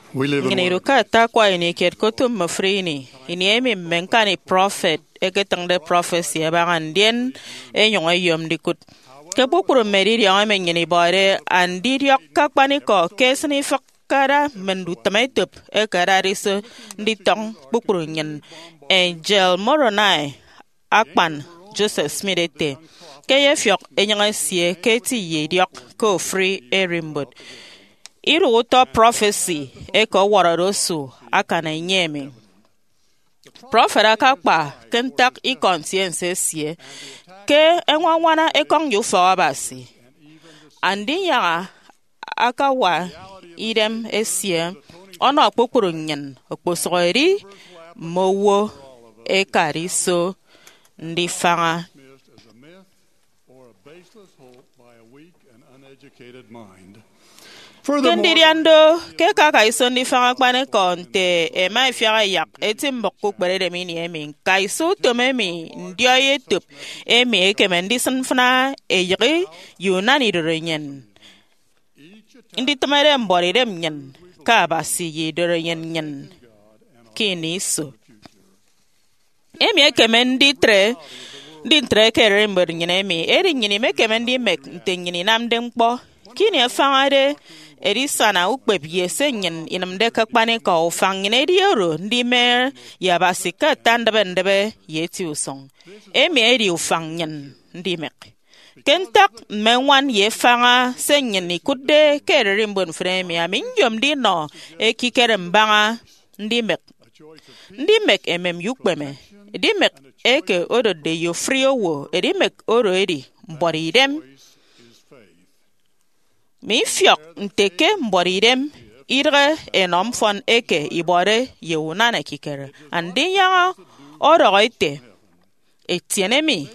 We live in ngini ruka ta kwa ini ket kotum mafrini ini emi menkani prophet eketang de prophecy abangan dien enyong ayom dikut ke bukuru meri yang ame ngini bare andi diok kakpani ko kesni fakara mendu tamaitup ekara riso ditong bukuru nyen Angel Moronai akpan Joseph Smith ete keye fyok enyang sie keti ye diok ko free erimbut iru uto prophecy eko wararosu akana nyemi prophet akakpa kentak I conscience sie ke enwanwana ekong yu fawabasi andi ya akawa idem esie ono akpokuru nyen okposori mowo ekariso ndi fanga kendiriando ke kaka iso ndi fanga kpane konte e mai fiara yak etimbok kukbere de mini emi kaiso tomemi ndio yetup emi ekemendi sanfna eyri yunani dorenyen indi tomere mbori dem nyen ka basi ye dorenyen nyen kini so emi ekemendi tre din tre kere mbor nyine emi eri nyine mekemendi mek ntenyini namden kpo kini afangare eri sana ukpebie senyen inamde kakpane ka ufangine dioro ndi mer ya basika tandebe yeti usong emi eri ufangen ndi mek kentak menwan ye fanga senyen ikude kere mbon fremi amin yom di no ekikere mbanga ndi mek emem yukbeme di mek eke odo de yo frio wo edi mek oro edi mbori dem mi fiok nteke mboridem idre enom fon eke ibore yeunana kikere andi ya oroite etienemi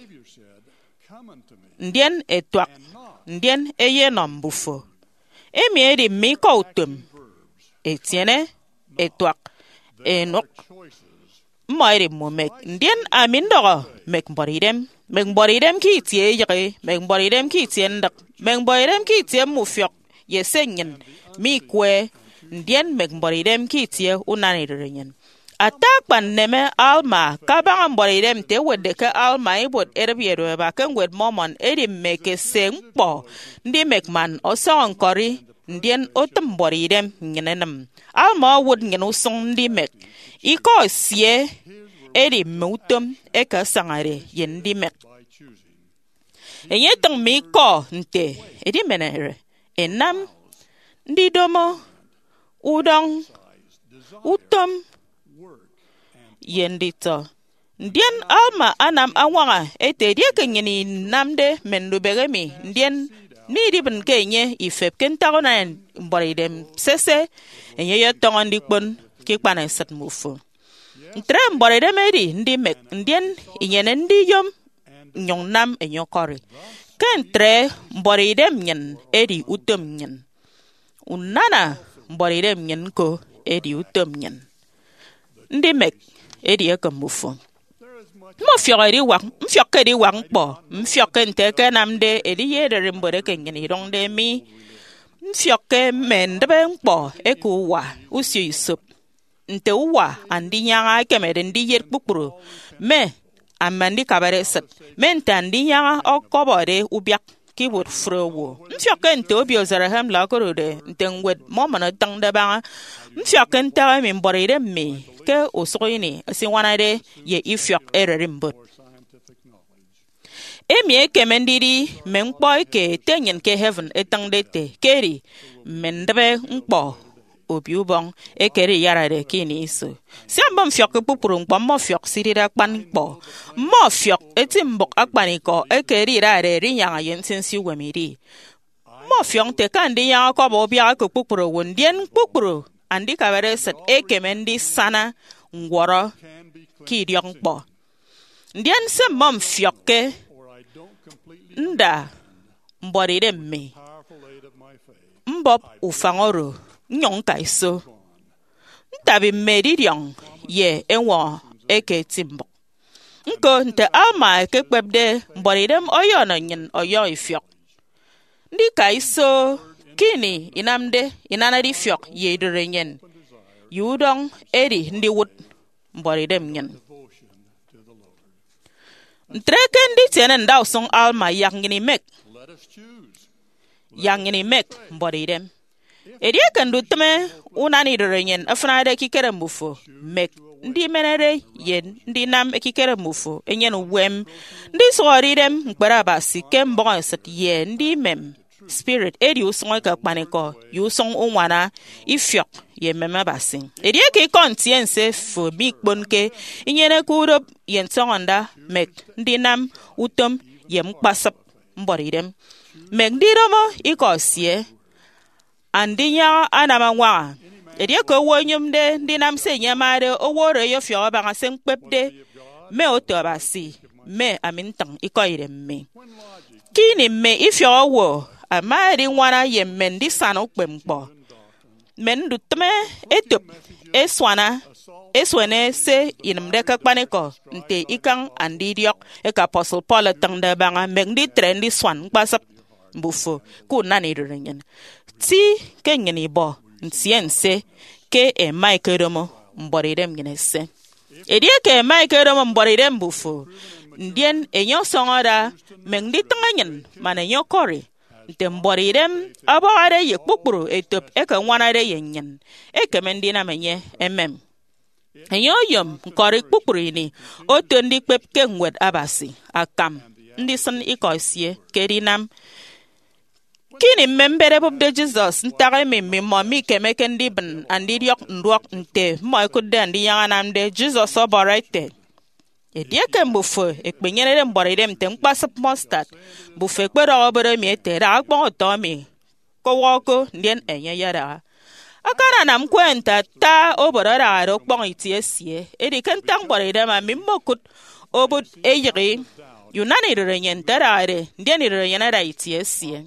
ndien etwak ndien eyenom bufo emi edi mi kautum etiene etwak enok moire momek ndien amindoro mek mboridem ki tie yire mek mboridem ki tiendak Mengboirem ki tie mufiok yesenyen mi kwe ndien mengboirem ki tie unani renyen atakpan neme alma kabang mboirem te wede ke alma ibot erbiero ba ken wed momon edi meke sengpo ndi mekman osong kori ndien otum boirem nyenenam alma wod ngenu song ndi mek iko sie edi mutum eka sangare yendi mek enyetang mi ko nte edi menere enam ndi domo udong utom yendito ndien alma anam awanga ete die kenyini namde mendubegemi ndien ni dibn kenye ifep kentagona mboridem sese enye yotongon dikpon kikpana sat mufu ntre mboridem edi ndi mek ndien inyene ndi yom nyong nam enyokori kentre mboridem nyen edi utom nyen unana mboridem nyen ko edi utom nyen ndi mek edi akamufu mo fiori wak mfioke di wak po mfioke nteke namde edi yedere mbore kenyen irongde mi mfioke mendebe mpo eku wa usio isop nte uwa andi nyanga kemede ndi yet kpukpuru me amandi kabare sat mentandi nya okobore ubyak kibut frowo mfioke nte obi ozarahem la korode nte ngwed momana tangda ba mfioke nta mi mborire mi ke osoyini si wanade ye ifiok ererimbut emi ekemendiri menkpo ke tenyen ke heaven etangdete keri mendebe nkpo obi ubong ekeri yarade kini iso siamba mfiok pupuru nkpo mo fiok sirira kpan kpo mo fiok etimbok akpaniko ekeri rare rinyanga yensensi wemiri mo fiok te kandi yanga ko bo bia ko pupuru wondien pupuru andi kabere set ekemendi sana ngworo kidiong kpo ndien se mom fioke nda mborire me mbop ufangoro nyong kaiso ntabi meridiong ye enwo eke timbo nko nte alma ke kpebde mboridem oyo no nyin oyo ifiok ndi kaiso kini inamde inanadi fiok ye dorenyen yudong eri ndi wut mbori dem nyen Treken di tienen daw song alma yang ngini mek mbori dem Edia kan dutme unani renyen afnade kikere mufo mek ndi menere yen ndi nam ekikere mufo enyen wem ndi sori dem mkpara basi kembon set yen ndi mem spirit edi usong ka kpaniko yusong unwana ifyok ye mema basi edia ke kontiense fo big bonke inyene kuro yen sonda mek ndi nam utom yem kpasap mbori dem mek ndi romo ikosie andinya anamangwa edia ko wonyum de ndi nam se nyamare owore yo fyo ba sen pepde me otobasi me amintang ikoire me kini me ifyo wo amari nwana yemen di sanu kpempo men dutme etop eswana eswene se inmde ka kpaneko nte ikang andidiok e ka apostle Paul tangda banga megdi trendi swan pasap bufo ku nani renyen ti kenyeni bo ntiense ke e maikeromo mboridem ginese edie ke maikeromo mboridem bufo ndien enyo songora megdi tanganyen mana nyo kore nte mboridem abare ye kpukpuru etop e ka nwanare yenyen e kemendi na menye emem enyo yom kore kpukpuru ni oto ndi kpep ke nwed abasi akam ndi san ikosie kerinam kini membere bob de Jesus ntare mi momi kemeke ndi ben andi diok ndwok nte mo ko de andi yanam de Jesus oborete edie ke mbufo ekpenyere mboride mte mkpasap mustard bufe kpero obere mi etere akpon to mi ko woko ndien enye yara akara nam kwenta ta oborara aro kpon itiesie edi kentang boride ma mi mokut obud eyiri yunani renyen tarare ndien renyen ra itiesie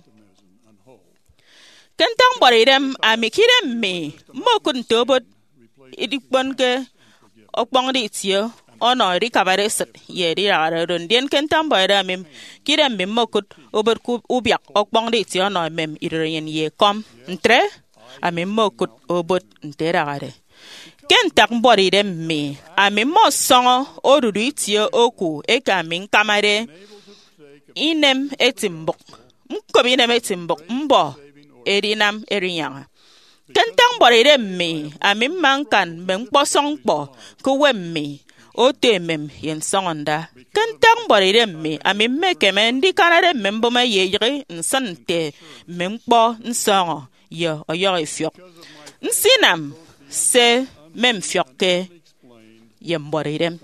kentang boridem amikirem me mokun tobot idikbonke okpong di tio ono rikabareset yeri araron dien kentang boridem kirem me mokut obot ku ubyak okpong di tio no mem ireyen ye kom ntre ami mokut obot nterare kentang boridem me ami mo songo orudu tio oku eka min kamare inem etimbok mkobi inem etimbok mbo erinam erinyanga kentang boride me amim mankan mengposong po kuwemme otemem yen songonda kentang boride me amim mekeme ndi kanare memboma yeyre nsante mempo nsongo yo oyo ifyok nsinam se memfyokke yem boride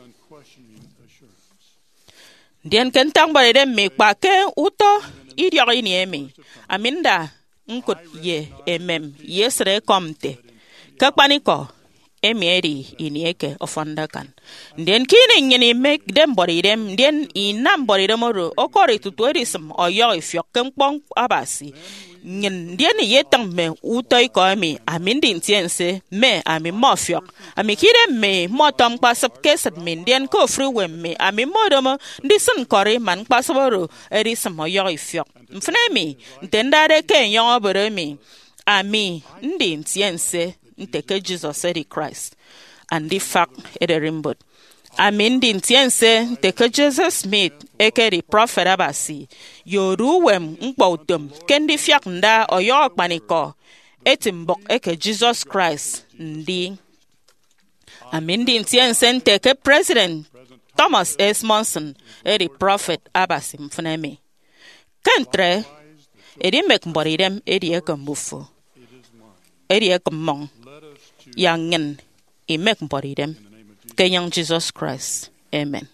dien kentang boride me kwake uto idiyo ni emi aminda nkut ye emem yesre komte kakpaniko emieri inieke ofondakan den kini nyini mek dem boridem den inam boridem ro okori tutuerism oyo ifyokem pong abasi nyen den yetang me utoy ko mi amindin tiense me ami mofyok ami kire me motom pasap keset min den ko fruwem me ami modomo ndisen kori man pasaboro erism oyo ifyok mfnemi ntendare ke yon boremi ami ndin tiense nteke Jesus edi Christ and the fact ederimbot amin din tiense nteke Jesus Smith eke di prophet abasi yoruwem mkpautum kendi fiak nda oyo kpaniko etimbok eke Jesus Christ ndi amin din tiense nteke president Thomas S. Monson edi prophet abasi mfnemi kentre edi mek mboridem edi eke mbufu edi eke mong yang ngen imek mboridem kenyang Jesus Christ. Amen.